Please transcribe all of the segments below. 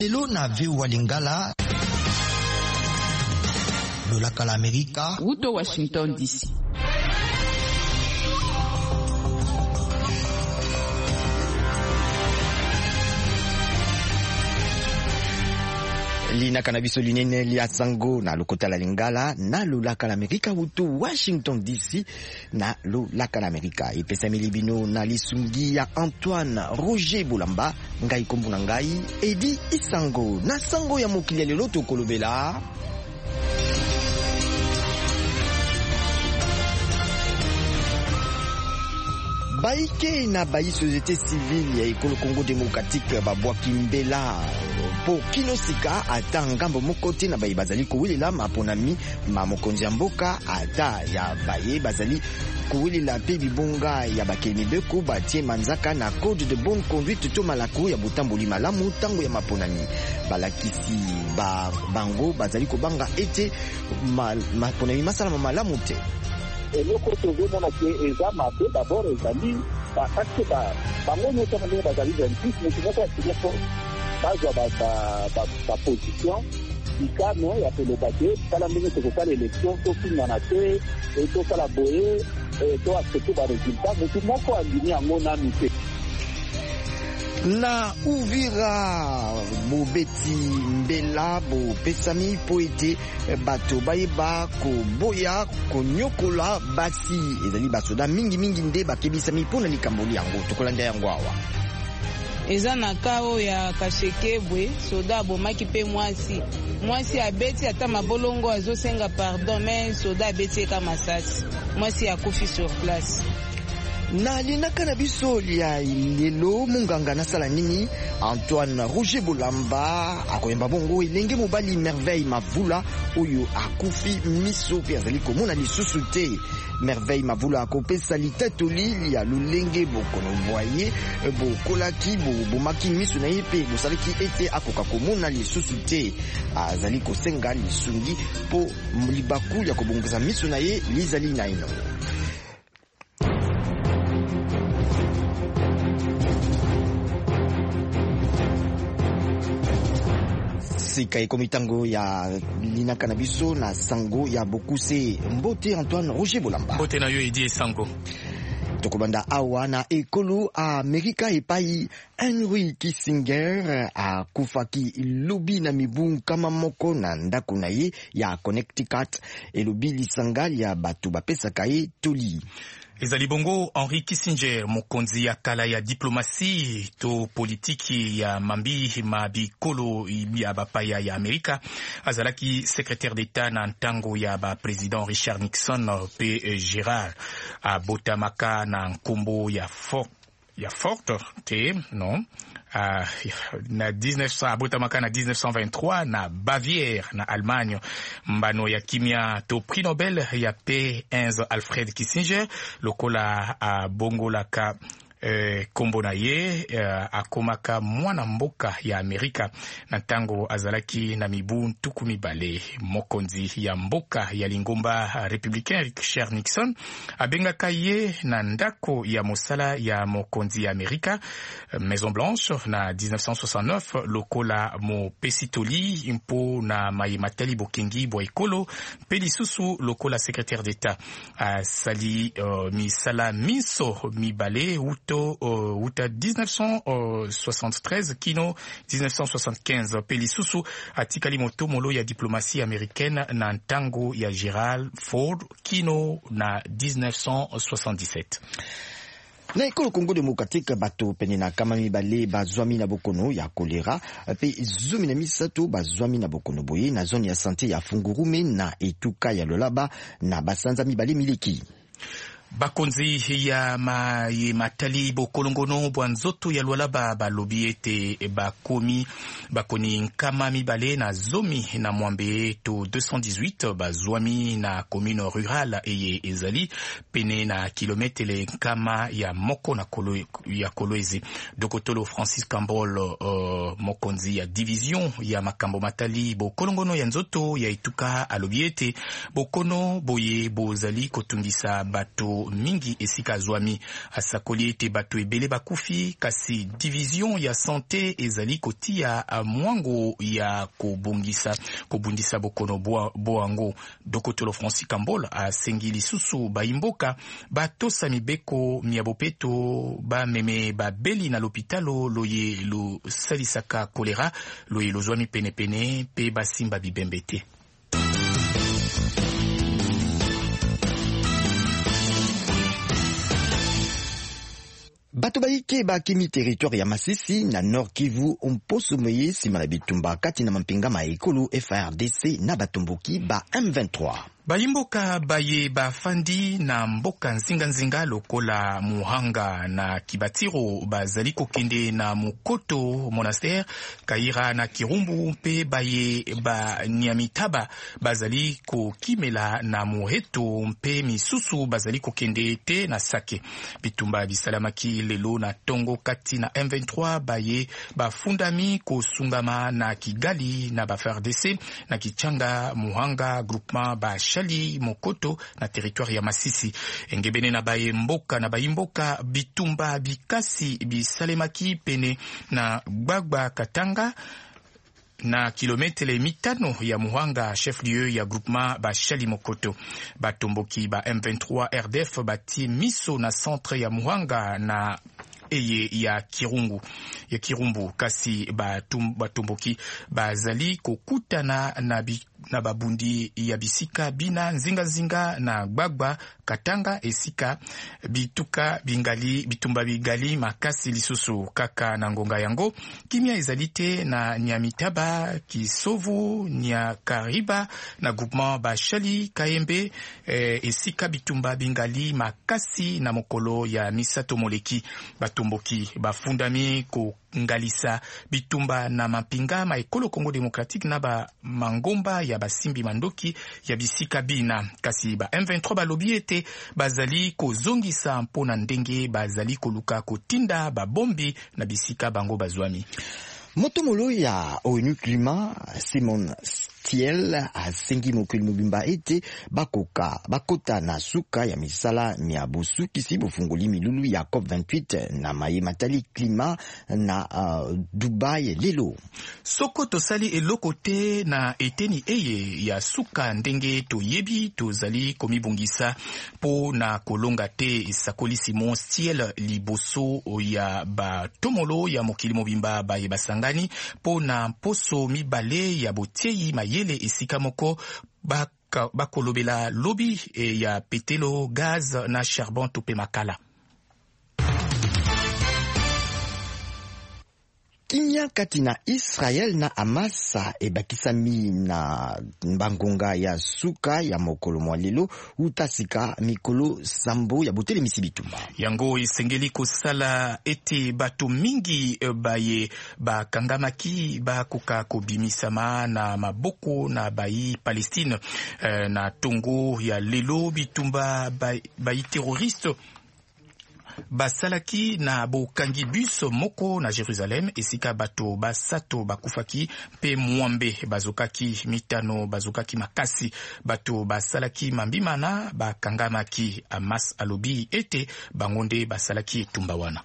Lelo na VOA Lingala, lolaka la Amerika, Wuto Washington DC. Lina kanabiso linene lia sango na lokota la Lingala na lolaka la Amerika Wuto Washington DC na lolaka la Amerika. Ipesa milibino na lisungi ya Antoine Roger Bolamba ngai kombo na ngai Edi Isango na sango ya mokili lelo to kolobela Baike na bayi société civile ya ekolo Congo démocratique babwaki mbela po kinosika ata ngambo moko te na bayi bazali kowelela maponami ma mokonzi ya mboka ata ya baye bazali kowelela pe bibonga ya bakemi beko batie manzaka na code de bonne conduite to malaku ya botamboli malamu tango ya maponami balakisi bango bazali kobanga ete maponami masala malamu te. eloko tozomona ke eza mabe d'abord ezali parce bango nyonso ndenge bazali 26 motu moko asinya po bazwa baposition ikano ya koloba te tala ndenge tokosala élection tofingana te tosala boye to accepte baresultat motu moko andimi yango nanu te. Na Uvira bobeti mbela bopesami po ete bato bayeba koboya konyokola basi ezali basoda mingi nde bakebisami mpona likambo yango tokolanda yango awa. Eza na kao ya Kashekebwe soda abomaki pe mwasi abeti ata mabolongo azosenga pardon mais soda abeti eka masasi mwasi akufi sur place. Na linaka na biso lia lelo munganga nasala nini Antoine Roger Bolamba akoyemba bongo elenge mobali Merveille Mavula oyo akufi miso pe azali komona lisusu te. Merveille Mavula akopesa litatoli ya lulenge bokono voye bokolaki bomaki miso na ye pe bosalaki ete akoka komona lisusu te azali kosenga lisungi po libaku ya kobongeza miso na ye lizali na ino. Sika ekomitango ya linaka na biso na sango ya bokuse mbote Antoine Roger Bolamba. Mbote na yo Edi Sango. Tokobanda awa na ekolo Amerika epai Henry Kissinger akufaki lobi na mibu kama moko na ndako na ye ya Connecticut elobi lisanga ya bato bapesaka ye toli. Ezali bongo Henry Kissinger mokonzi ya kala ya diplomasi to politiki ya mambi mabikolo ya bapaya ya Amerika azalaki secrétaire d'État na ntango ya ba président Richard Nixon pe Gerald abotamaka na nkombo ya Fort te non na 1900 abotamaka na 1923 na Bavière na Allemagne mbano ya kimia to prix Nobel ya paix Alfred Kissinger lokola abongolaka kombo na ye akomaka mwana mboka ya Amerika na tango azalaki na mibu ntuku mibale mokonzi ya mboka ya lingomba républicain Richard Nixon abengaka ye na ndako ya mosala ya mokonzi ya Amerika Maison Blanche na 1969 lokola mo pesitoli mpo na mayematali bokengi bwa ekolo pe lisusu lokola secrétaire d'État sali misala miso mibale uta 1973 kino 1975 pe lisusu atikali moto molo ya diplomatie américaine na ntango ya Gerald Ford kino na 1977. Na ekolo Congo démocratique bato pene na kama mibale bazwami na bokono ya kolera pe zumi na misato bazwami na bokono boye na zone ya santé ya Fungurume na etuka ya Lolaba na basanza mibale miliki. Bakonzi ya matali bokolongono bwanzoto ya Lualaba balobi ete bakoni nkama mibale na zomi na mwambe to 218 bazwami na commune rurale eye ezali pene na kilometele nkama ya moko na ya Kolwezi. Dokotolo Francis Cambol mokonzi ya division ya makambo matali bokolongono ya nzoto ya etuka alobi ete bokono boye bozali kotungisa bato bato mingi esika zwami asakoli ete bato ebele bakufi kasi division ya santé ezali kotia mwango ya kobundisa bokono boango. Dokotolo Francis Cambol asengi lisusu baimboka batosa mibeko mia bopeto bameme babeli na lopitalo loye losalisaka kolera loye lozwami penepene pe basimba bibembe te. Bato baike bakimi territoire ya Masisi na Nord Kivu mposo moye sima na bitumba kati na mampinga ma ekolo FARDC na batomboki ba M23. Bayimboka baye bafandi na mboka nzinga lokola Muhanga na Kibatiro bazali kokende na Mukoto monastère Kaira na Kirumbu mpe baye ba Nyamitaba bazali kokimela na Muheto mpe misusu bazali kokende te na Sake. Bitumba bisalamaki lelo na Tongo kati na M23 baye bafundami kosungama na Kigali na FARDC na Kichanga Muhanga groupement ba Shali Mokoto na territoire ya Masisi. Engebene na baye mboka na bayimboka bitumba bikasi bisalemaki pene na Gbagba Katanga na kilometele mitano ya Muhanga chef lieu ya groupement ba Shali Mokoto. Batomboki ba M23 RDF bati miso na centre ya Muhanga na eye ya Kirumbu kasi batomboki bazali kokutana na babundi ya bisika bina nzinga na Gbagba Katanga esika bitumba bigali makasi lisusu kaka na ngonga yango kimia ezalite na Nyamitaba Kisovu Nyakariba na groupement Bashali Kayembe esika bitumba bingali makasi na mokolo ya Misato Moleki. Batomboki bafundami ko ngalisa bitumba na mapinga ma ekolo Congo Démocratique na ba mangomba ya basimbi mandoki ya bisika bina kasi ba M23 balobi ete bazali kozongisa mpona ndenge bazali koluka kotinda babombi na bisika bango bazwami. Motomolo ya ONU Climat Simon Stiel asengi mokili mobimba ete bakota na suka ya misala mia bosukisi bofungoli milulu ya COP28 na maye matali climat na Dubai lelo. Soko tosali eloko te na eteni eye ya suka ndenge toyebi tozali komibungisa po na kolonga te esakoli Simon Stiel liboso ya batomolo ya mokili mobimba baye basangani po na poso mibale ya botieyi mayele esika moko bakolobela lobi ya petelo gaz na charbon tope makala. Kimia kati na Israel na Hamas ebakisami na mbangonga ya suka ya mokolo mwalelo utasika mikolo sambo ya botele misibitumba. Yango isengeli kosala ete bato mingi baye bakangamaki bakoka kobimisama na maboko na bayi Palestine na tongo ya lelo bitumba bayi terroriste basalaki na bokangi bus moko na Jerusalem esika bato basato bakufaki pe mwambe bazokaki mitano bazokaki makasi bato basalaki mambimana bakangamaki. Hamas alobi ete bangonde basalaki etumba wana.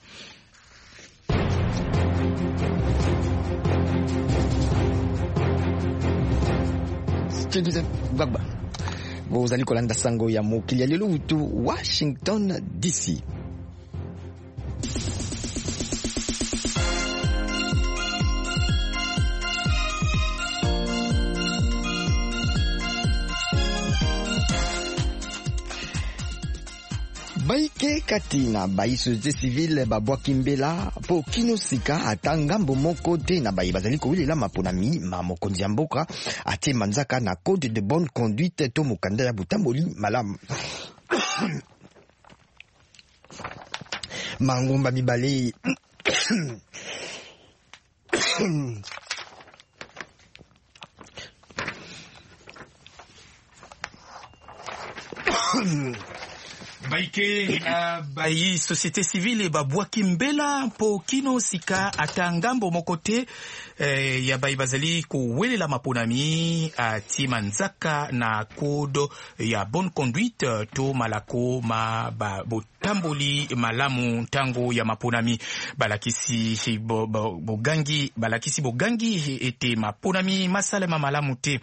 Bozali kolanda sango ya mokili ya lelo utu Washington DC. Baike kati na bayi société civile babwaki mbela po kino sika ata ngambo moko te na bayi bazali kowelela maponami ma mokonzi ya mboka atie manzaka na code de bonne conduite to mokanda ya butamboli malamu. Mangomba mibale baike bayi société civile babwaki mbela mpo kino sika ata ngambo moko te ya bayi bazali kowelela maponami atima nzaka na code ya bonne conduite to malako ma botamboli malamu ntango ya maponami balakisi bogangi ete maponami masalema malamu te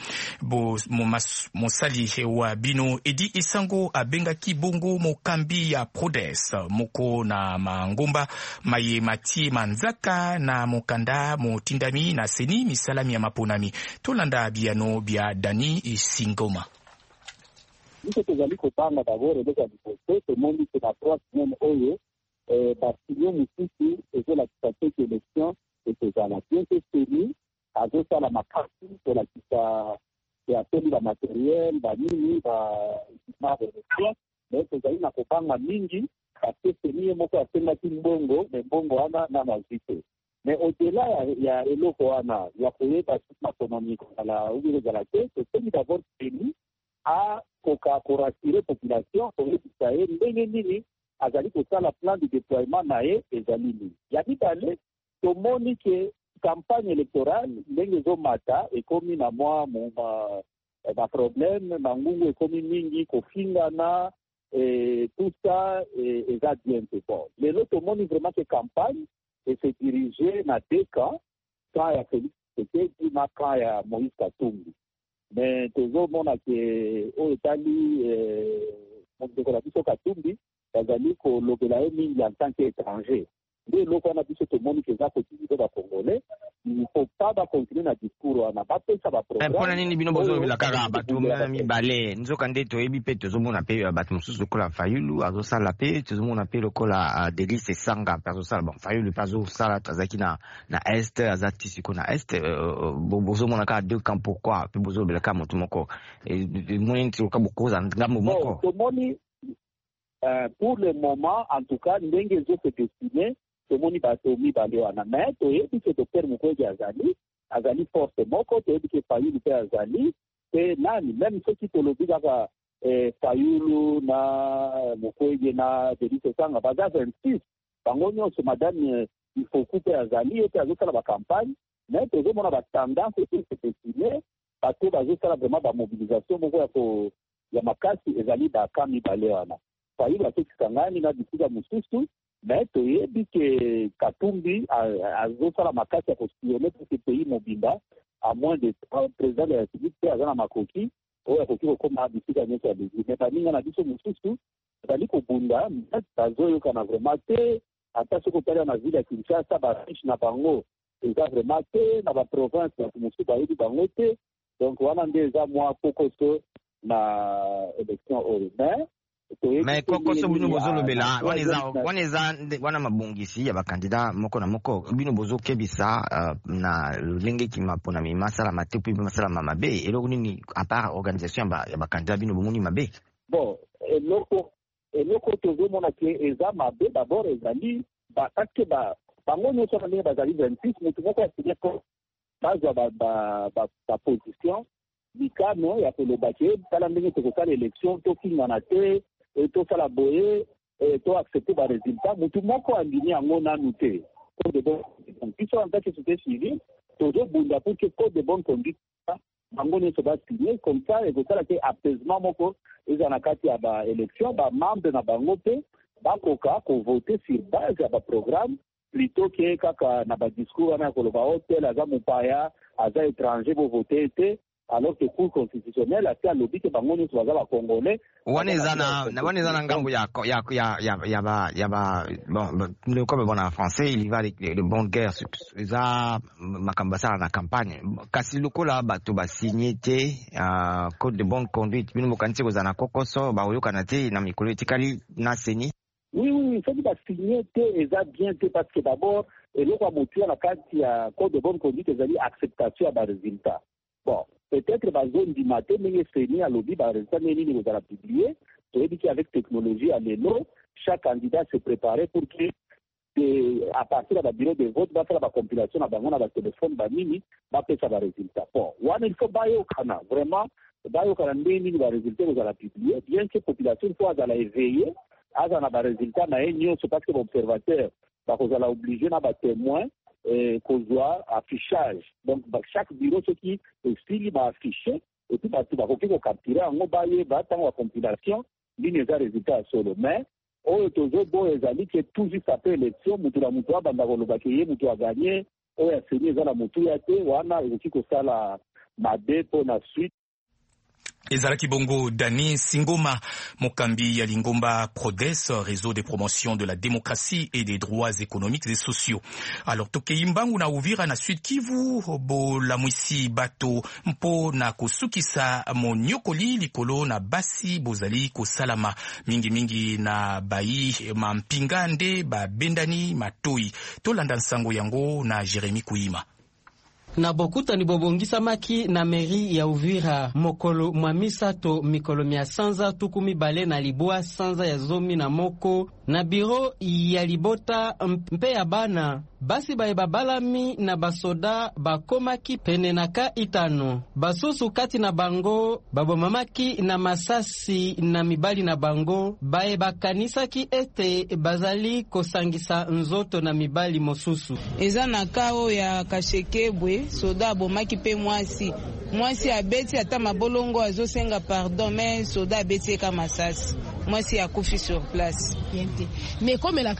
mosali wa bino Edi Esango abengaki bongo mokambi ya Prodes moko na mangomba maye mati manzaka na mokanda motindami na seni misalami ya maponami tolanda biano bia Dani Singoma. Niko tozali kopanga d'abord eleka lipote tomondi ke na 3 semaines oyo basinyo mosusu ezolakisa te ke élection ekozala bien ke seni azosala makasi kolakisa ateli bamateriel banini baéquipement d'élection mais tozali na kopanga mingi parce seni ye moko asengaki mbongo me mbongo wana na nazwi te mais au-delà ya eloko wana ya koyeba makonomi kozala obi kozala te toseni d'abord seni akoka korasire population koyebisa ye ndenge nini azali kosala plan de déploiement na ye ezali nini ya mibale tomoni ke campagne électorale ndenge ezomata ekomi na mwa problème na ngungu ekomi mingi kofingana tout ça eza bien te bon lelo tomoni vraiment que campagne et se diriger na 2 camps ya Félix Tshisekedi na camp ya Moïse Katumbi mais tozomona ke oyo etali mondeko na biso Katumbi bazali kolobela ye mingi en tant qu'étranger nde eloko wana biso tomoni ke eza koutilize bacongolais il faut pas bacontinue na discours wana bapesa baprogramme mpona nini bino bozolobela kaka bato mibale nzoka nde toyebi mpe tozomona mpe bato mosusu lokola Fayulu azosala mpe tozomona mpe lokola Delis Esanga mpe azosala bon Fayulu mpe azosala azalaki na est aza ti siko na est bozomona kaka 2 camps pourquoi mpe bozolobela kaka moto moko moni nti loka bokoza ngambo moko tomoni pour le moment en tout cas ndenge ezo se destiner tomoni bato mibale wana mais toyebi ke Dr Mukwege azali force moko toyebi ke Fayulu mpe azali mpe nani même soki tolobi kaka Fayulu na Mukwege na Delis Esanga baza 26 bango nyonso madame Ifoku mpe azali ete azosala bacampagne mais tozomona batendance ete se destiner bato bazosala vraiment bamobilisation moko ya makasi ezali baka mibale wana Fayulu atekisa ngani na bisika mosusu mais toyebi ke Katumbi azosala makasi ya kospione pour pays mobimba à moins de président de la République mpe aza na makoki oyo akoki kokoma bisika nyonso ya lezi mais baninga na biso mosusu bazali kobunda bazoyokana vraiment te ata soki otali na ville ya Kinshasa bariche na bango eza vraiment te na baprovince bato mosusu bayebi bango te donc wana nde eza mwa kokoso na élection oyo mais kokoso bino bozolobela wana mabongisi ya bakandida moko na moko bino bozokebisa na lenge kimaponami masala mate mpe masala mabe eloko nini à part organisation ya bakandida bino bomoni mabe bon eloko tozomona ke eza mabe d'abord ezali parce bango nyonso na ndenge bazali 26 motu moko asigne ko bazwa baposition likano ya koloba ke tala ndenge tokosala élection tofingana te tosala boye toaccepte baresultat motu moko andimi yango nanu te code de bonne conduite biso en tant que société civile tozobunda pour que code de bonne conduite bango nyonso basigne comme ça ekosala ke apaisement moko eza na kati ya baélection bamembre na bango mpe bakoka kovote sur base ya baprogramme plutôt ke kaka na badiscours wana ya koloba hotel aza mopaya aza étranger bovote te alors que cour constitutionnelle ati alobi ke bango nyonso baza bakongolais wana eza na ngambo ya comme bon en français il y va avec le bon guerre eza makambo basala na campagne kasi lokola bato basigne te code de bonne conduite bino mokanisi kozala na kokoso baoyokana te na mikolo etikali na seni oui soki basigne te eza bien te parce que d'abord eloko ya motuya na kati ya code de bonne conduite ezali acceptation ya baresultat bon peut-être bazone du matin ndenge seni alobi baresultat ndenge nini kozala publié toyebi ki avec technologie ya lelo chaque candidat se préparer pour que à partir ya babureau de vote basala bacompilation na bango na batelefone banini bapesa baresultat bon wana il faut bayokana vraiment bayokana ndenge nini baresultat kozala publié bien que population il faut azala éveillé aza na baresultat na ye nyonso parce que baobservateur bakozala oblige na batémoin kozwa affichage. Donc chaque bureau soki esili baaffiche et puis bato bakoki kokapture yango bayeba ntango ya compilation nini eza résultat ya solo. Mais oyo tozoboya ezali ke tout juste après élection mutu na mutu abanda kolobaki ye mutu aganye oyo aseni eza na mutu ya te wana ekoki kosala mabe mpo na suite. Ezalaki bongo Dani Singoma, mokambi ya Lingomba Prodes, réseau de promotion de la démocratie et des droits économiques et sociaux. Alors tokei mbangu na Uvira na Sud Kivu bolamwisi bato mpo na kosukisa monyokoli likolo na basi bozali kosalama mingi na bayi mampinga nde babendani matoi. Tolanda nsango yango na Jeremy Kuima. Na bokuta ni bobongisa maki na meri ya Uvira mokolo mwamisato mikolo mia sanza tukumi bale na libua sanza ya zomi na moko na biro ya libota mpe ya bana basi bae babalami na basoda bakomaki pene na ka itano basusu kati na bango babomamaki na masasi na mibali na bango bae bakanisaki ete bazali kosangisa nzoto na mibali mosusu. Eza na kao ya Kashekebwe soda abomaki pe mwasi abeti ata mabolongo azosenga pardon mais soda abeti ka masasi mwasi akufi sur place. Mais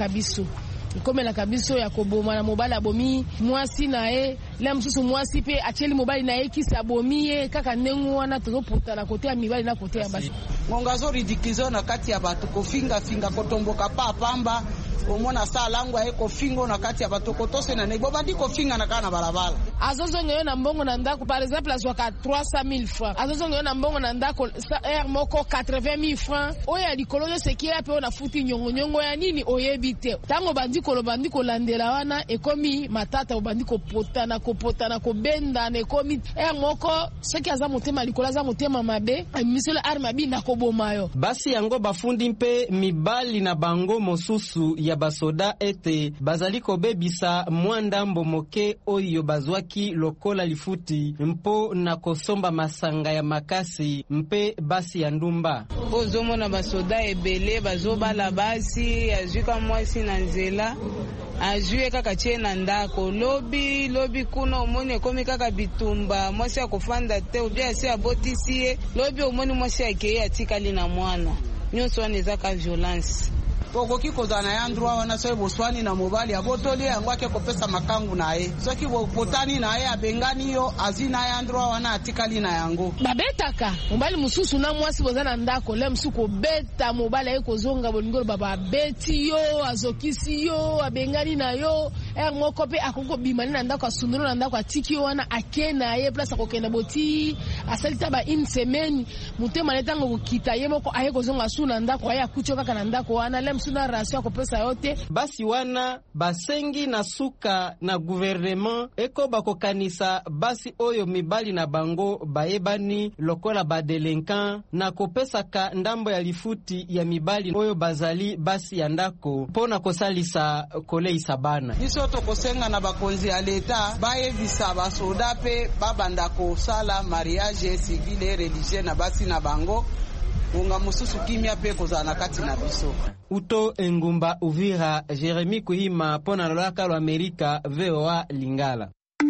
komela kabiso ya koboma na mobali abomi mwasi na ye la msusu mwasi pe acheli mobali na ye kisa abomi ye kaka nengu wana tozoputa na kote ya mibali na kote ya basi ngongazo ridikizo na kati ya batu kofinga kotomboka pa pamba omona saa langu ya kofingo na kati ya bato kotose na nebo bandi kofinga na kana balabala azozonga yo na mbongo na ndako par exemple azwaka 300,000 francs azozonga yo na mbongo na ndako moko 80,000 francs oya likolo yo sekiela pe ona futi nyongo ya nini oyebite tango bandi kolandela wana ekomi matata bandi kopotana kobenda na ekomi moko soki aza motema likolo aza motema mabe misolo arma bi na koboma yo basi yango bafundi mpe mibali na bango mosusu ya basoda ete bazali kobebisa mwandambo moke oyo bazwaki lokola lifuti mpo na kosomba masanga ya makasi mpe basi ya ndumba. Ozomona basoda ebele bazobala basi azuka mwasi na nzela ajuye kaka tie na ndako lobi kuna omoni ekomi kaka bitumba mwasi akofanda te ubia asi abotisi ye lobi omoni mwasi akei atikali na mwana nyonso wana eza ka violence. Okoki kozana ya ndroa wana soki boswani na mobali abotoli yango ake kopesa makangu na ye soki botani na ye abengani yo azina ya ndroa wana atikali na yango babetaka mobali mususu na mwasi boza na ndako le mususu kobeta mobali aye kozonga bolingolo babeti yo azokisi yo abengani na yo moko pe akoko bimani na ndako asundolo na ndako atiki yo wana ake na ye place akokenda boti asalita ba une semaine mutema netango kokita ye moko aye kozonga su na ndako aye akucho kaka na ndako wana le suna rasio kopesa yote basi wana basengi na suka na gouvernement eko bakokanisa basi oyo mibali na bango bayebani lokola badelinquant na kopesaka ndambo ya lifuti ya mibali oyo bazali basi ya ndako pona kosalisa koleisa bana biso tokosenga na bakonzi ya leta bayebisa basoda pe babanda kosala mariage civil et religieux na basi na bango unga mususu kimia pe kozana kati na biso. Uto Engumba Uvira, Jeremy Kuhima pona lolaka lo Amerika VOA Lingala.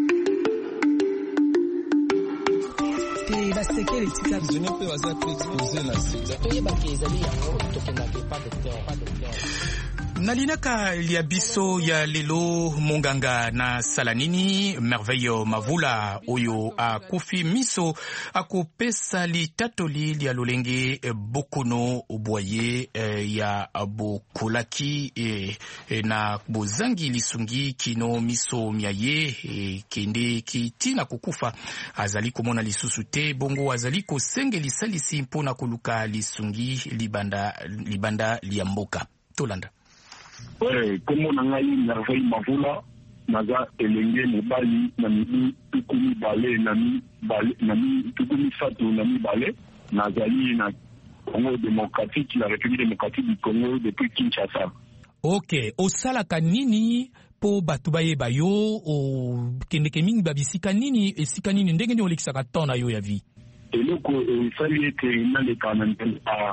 Nalinaka liabiso ya lelo monganga na salanini Merveille Mavula oyo akufi miso akopesa litatoli lia lolenge bokono boye ya bokolaki na bozangi lisungi kino miso miaye kende kitina kukufa azali komona lisusu te bongo azali kosenge lisalisi mpona koluka lisungi libanda liamboka tolanda. Komo na ngai Merveille Mavula naza elenge mobali na mibu tukumi bale na mi tukumi sato na mi bale nazali na Congo démocratique la République démocratique du Congo depuis Kinshasa. Ok, osalaka nini po batu bayeba yo o kendeke mingi babisika nini esika nini ndenge ni olekisaka tona yo ya vie? Eloko esali ete naleka na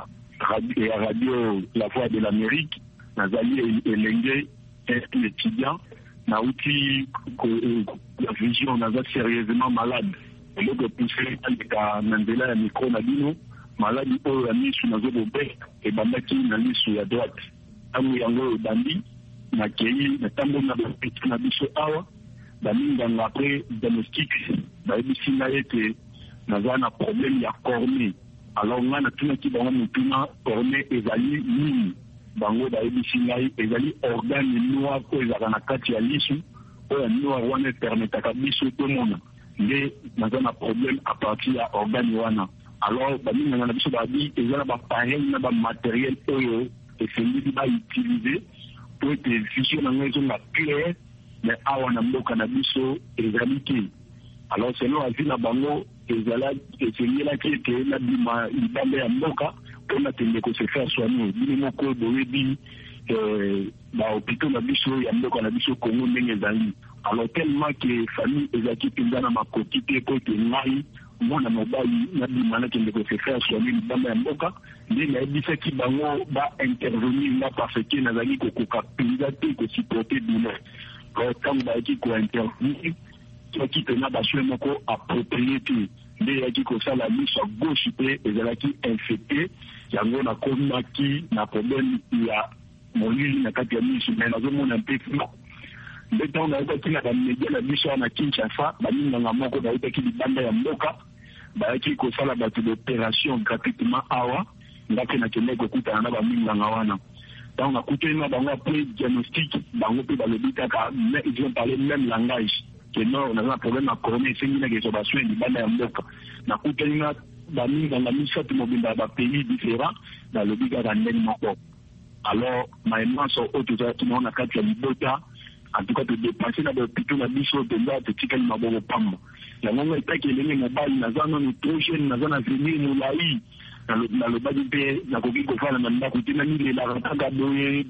radio La Voix de l'Amérique, nazali elenge étudiant, na outil la vision naza sérieusement malade. Et le poussé à Mandela ya micro na bino, malade oyo ya misu nazo bobe et bandaki na misu ya droite. Tango yango bandi na kei na tambo na petit na biso awa, baminga après diagnostic, ba ebisi na ete naza na problème ya cornée. Alors on a tout qui bango mutuna cornée ezali nini. Bango ba ebisi ngai ezali organe noir ko ezala na kati ya lisu oyo noir wana permetaka biso tomona nde naza na problème à partir ya organe wana. Alors baminga na biso babi ezala ba pareil na ba matériel oyo esengeli ba utiliser pour que vision na ngai zonga clair mais awa na mboka na biso ezali te. Alors selon avis na bango ezala esengela ke na bima ibambe ya mboka on a tenu que se faire soigner. Bino ko boyebi ba hôpital na biso ya mboka na biso Congo ndenge ezali. Alors tellement que famille ezaki pindana makoti te ko te ngai mwana mobali na bima na tenu que se faire soigner bamba ya mboka ndi na ebisa ki bango ba intervenir na parce que nazali ko koka pinda te ko supporter douleur. Quand ba ki ko intervenir qui tena ba soin moko approprié te nde yaki kosala miso gauche pe ezalaki infecté yango na komaki na problème ya molili na kati ya miso mais nazomona mpe fino nde ntango nayokaki na bamedia na biso na Kinshasa baninganga moko bayokaki libanda ya mboka bayaki kosala bato d'opération gratuitement awa ngake nakende kokutana na baminganga wana ntango nakutani na bango apres diagnostic bango mpe balobi kaka ils ont parlé même langage que non, on a un problème à corner, c'est une question de soins, du banda mboka. Na kutena bami dans la mission de mobile dans pays différents, dans le biga d'année moko. Alors, maintenant sur autres qui n'ont pas qu'à libota, en tout cas de dépasser dans le plutôt la mission de là de tika maboko pam. La moment est que les mobile nazana nous trop jeune nazana venir nous laï. Na le bas du pays, na koki kofala na ndako tina ni la ratanga boye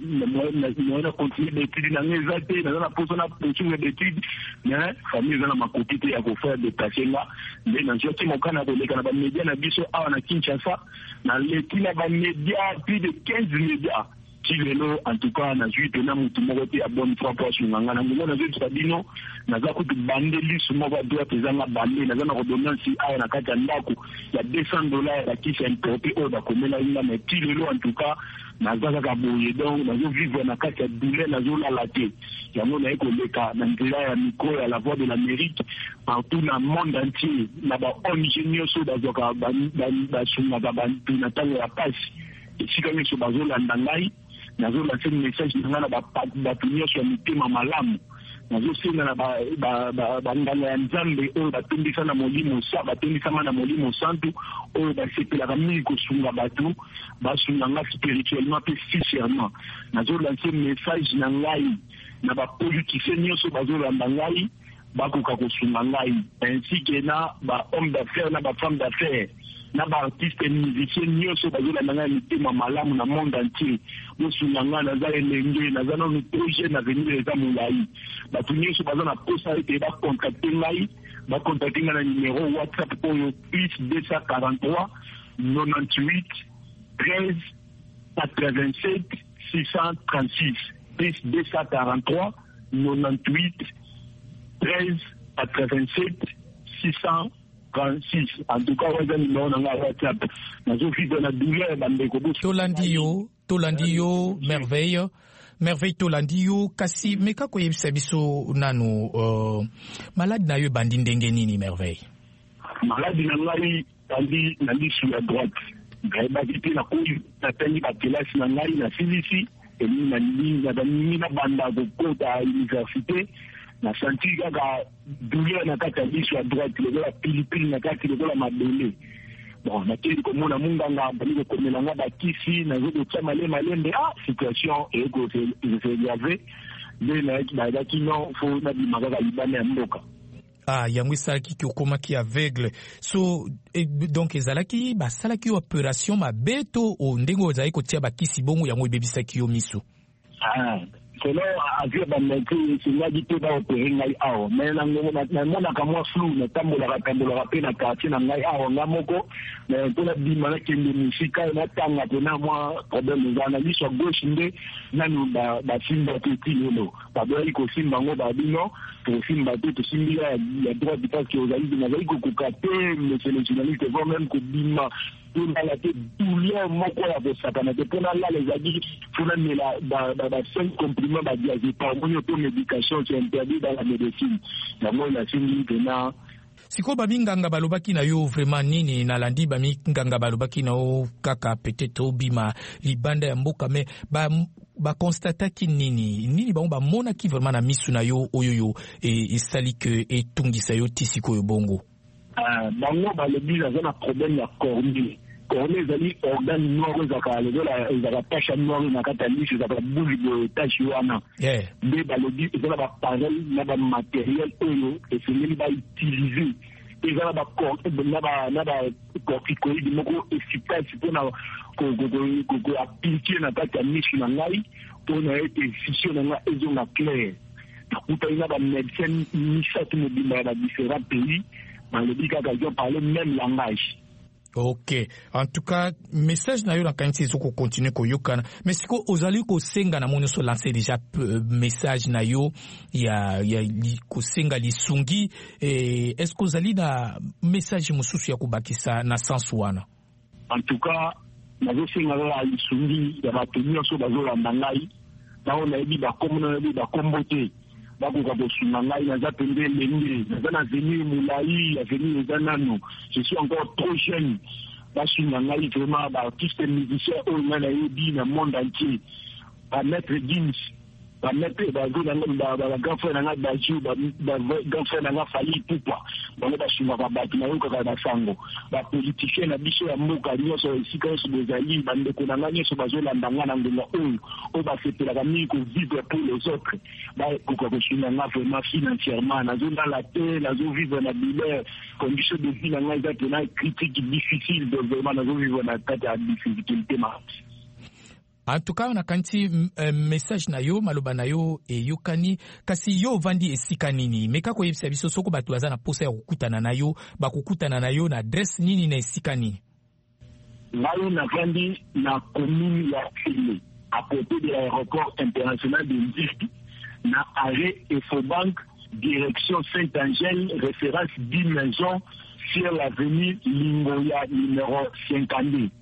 na continuer d'études na ngezate na poso na poursuivre d'études mais famille na makoki te ya ko faire des patients là mais na joti mokana ko leka na ba média na biso awa na Kinshasa na letina ba média plus de 15 médias qui lelo en tout cas na juite na mutu moko te ya bonne foi pour nganga na ngona juite sabino na za ko bandeli sumo ba droite ezanga bande na za na redondance awa na kati ya ndako ya $200 ya kisi importé au ba komela inga mais qui lelo en tout cas na za ka boye donc na zo vivre na kati ya douleur na zo la laté yango na eko leka na ndela ya micro ya La Voix de l'Amérique partout dans le monde entier na ba ingénieur so da zo ka ba sunga ba bantu na tango ya passe ici comme so bazo landa ngai nazo lancer un message na bato nyonso ya mitema malamu nazo senga na banganga ya nzambe oyo batondisa na molimo sa batondisama na molimo santu oyo basepelaka mingi kosunga bato basunga nga spirituellement mpe sincèrement nazo lancer message na ngai na bapoliticien nyonso bazolanda ngai bakoka kosunga ngai ainsi ke na bahomme d'affaires na bafemme d'affaires na ba artiste musicien nyonso bazolanda ngai mitema malamu na monde entier bosunga ngai naza elenge naza nano projet na venir eza molai bato nyonso baza na posa ete bacontacte ngai bacontacte ngai na numéro WhatsApp oyo plus 243 98 13 87 636 plus 243 98 13 87 636. En tout cas, on a numéro dans la WhatsApp. Nazo vivre na douleur bandeko boso. Tolandio, merveille Tolandio kasi meka ko yebisa biso nanu malade na yo bandi ndenge nini merveille. Malade na ngai bandi na lisu ya droite. Ngai bakiti na kuyi na tani ba kelasi na ngai na silisi eni na banda ko kota université. Na senti kaka douleur na kati ya lisu ya droite lokola pilipili na kati lokola mabele bon nakeli komona munganga bali kokomela nga bakisi nazokotya malembe situation ekosegrave nde nayaki non fo nabima kaka libanda ya mboka yango esalaki okomaki aveugle so donc ezalaki basalaki opération mabe to ndenge ozalaki kotia bakisi bongo yango ebebisaki yo miso selon avec banaki sinadi pe ba opérer ngai awo mais na mona ka moi flou na tambola pe na quartier na ngai awo ngamoko mais pour la bimana kende musika na tanga na moi problème za na liso gauche nde nanu ba simba petit lelo ba bali ko simba ngo ba bino to simba to simbi ya droit parce que aux amis na zali ko kokate monsieur le journaliste vont même ko bima pour la tête douleur moko ya ko sakana te pour la les amis faut même la 5 comprimés ba diazépam on auto médication c'est interdit dans la médecine na moi la simbi tena siko baminganga balobaki na yo vraiment nini na landi baminganga balobaki na o kaka peut-être obima libanda ya mboka mais ba constataki nini ba mona ki vraiment na misu na yo oyoyo et sali que et tungisa yo tisiko yo bongo bango balobi na zona problème ya cornée ezali organe noir ezaka tache noir na kati ya liso ezaka boule de tache wana nde balobi eza na baparel na bamatériel oyo esengeli bautilize eza na bacorticoïde moko efficace mpona koaplike na kati ya miso na ngai mpona ete vision na ngai ezonga claire nakutani na bamédecin misato mobimba ya badifferent pays balobi kaka ils ont parlé même langage. Ok, en tout cas message na yo na kanisi ezoko continuer ko yokana mais siko ozali ko senga na mono so lancer déjà message na yo ya ko senga lisungi est-ce que ozali na message mususu ya kubakisa na sens wana? En tout cas nazo senga la lisungi ya batumia so bazolanda ngai na ona ebi ba komona ebi ba kombote bakoka kosunga ngai naza pembe elenge naza na avenir molai avenir eza nano je suis encore trop jeune basunga ngai vraiment baartiste musicien oyo ngai nayebi na monde entier bametre Gims bametre bagranfrère na ngai Baju bagranfrère na ngai Fally Ipupa bango basungaka bato nayokaka basango bapoliticien na biso ya mboka nyonso esika nyonso bozali bandeko na ngai nyonso bazolanda ngai na ngonga oyo basepelaka mingi kovivre pour les autres bakoka kosunga ngai vraiment financièrement nazondala te nazovivre na bilere condition de vie na ngai eza pena critique difficile donc vraiment nazovivre na kati ya difficulté mati. En tout cas, on a kanti message na yo, maloba na yo e yokani kasi yo vandi esika nini. Meka ko yebisa biso soko batu aza na posa ya kukutana na yo, bakukutana na yo na adresse nini na esika nini. Ngayo na vandi na commune ya File, à côté de l'aéroport international de Ndjiki, na arrêt Efobank, direction Saint-Angèle, référence 10 maisons sur l'avenue Lingoya numéro 52.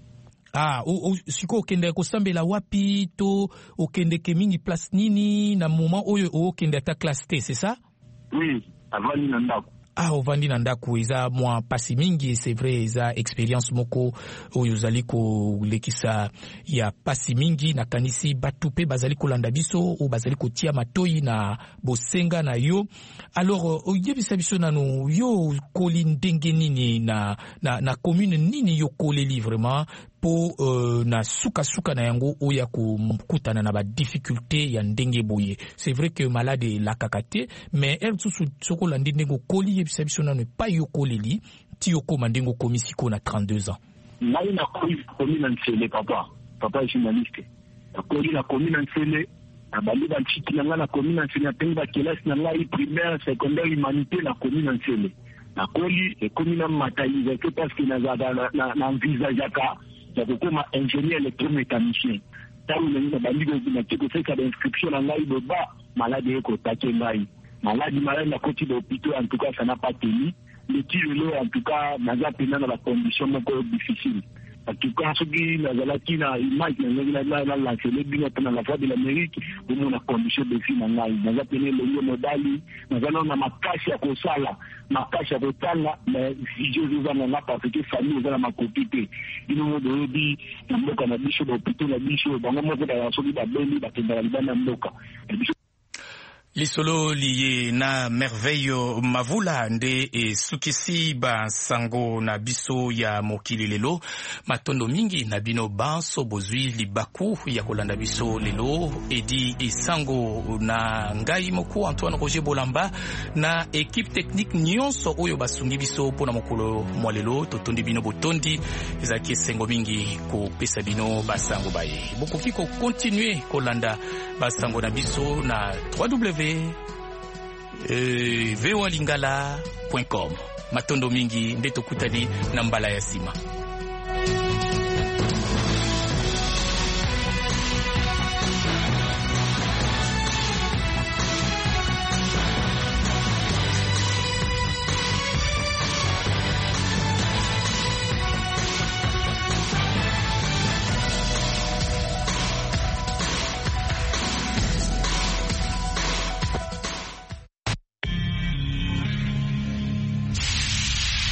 Siko okende kosambela wapi to okende kemingi place nini na moment oyo okende ta classe T, c'est ça? Oui, avant ni ndako. Ovandi na ndako eza mwa pasi mingi, c'est vrai eza expérience moko oyo zali ko lekisa ya pasi mingi na kanisi batu pe bazali kolanda biso ou bazali kotia matoyi na bosenga na yo. Alors oyebisa biso nanu yo koli ndenge nini na commune nini yo koleli vraiment po na suka na yango oya kukutana na ba difficulté ya ndenge boye. C'est vrai que malade la kakate mais elle soko landi ndenge koli yebisa biso nanu pa yo koleli ti yo koma ndenge komi siko na 32 ans. Ngai na komi na Nsele papa est journaliste. Na komi na komi na Nsele na bali ba chiki na na komi na Nsele na ba classe na ngai primaire secondaire humanité na komi na Nsele. Na koli e komi na matalize que parce que na envisageaka ya kokoma ingénieur électromécanicien. Tango na bali na tiko feka d'inscription na ngai boba malade ko take ngai. Malade na koti de hôpital en tout cas ça n'a pas tenu. Le tiro en tout cas naza pena na la condition moko difficile. En tout cas ce qui nazala kina image na la télé bino na la voix de l'Amérique pour mon condition de vie na ngai. Naza pena le modali nazala na makashi ya kosala makashi ya kotanga mais si je vous en a parce que famille za na makopite bino modo bi na mboka na biso de hôpital na biso bango moko da soki ba bendi ba tenda libana mboka. Lisolo liye na merveille mavula nde sukisi ba sango na biso ya mokili lelo matondo mingi na bino banso bozwi libaku ya kolanda biso lelo edi esango na ngai moku Antoine Roger Bolamba na équipe technique nyonso oyo basungi biso pona mokolo mwa lelo totondi bino botondi ezaki esengo mingi ko pesa bino basango baye bokoki ko continuer kolanda basango na biso na www.voalingala.com. Matondo mingi nde tokutani na mbala ya sima.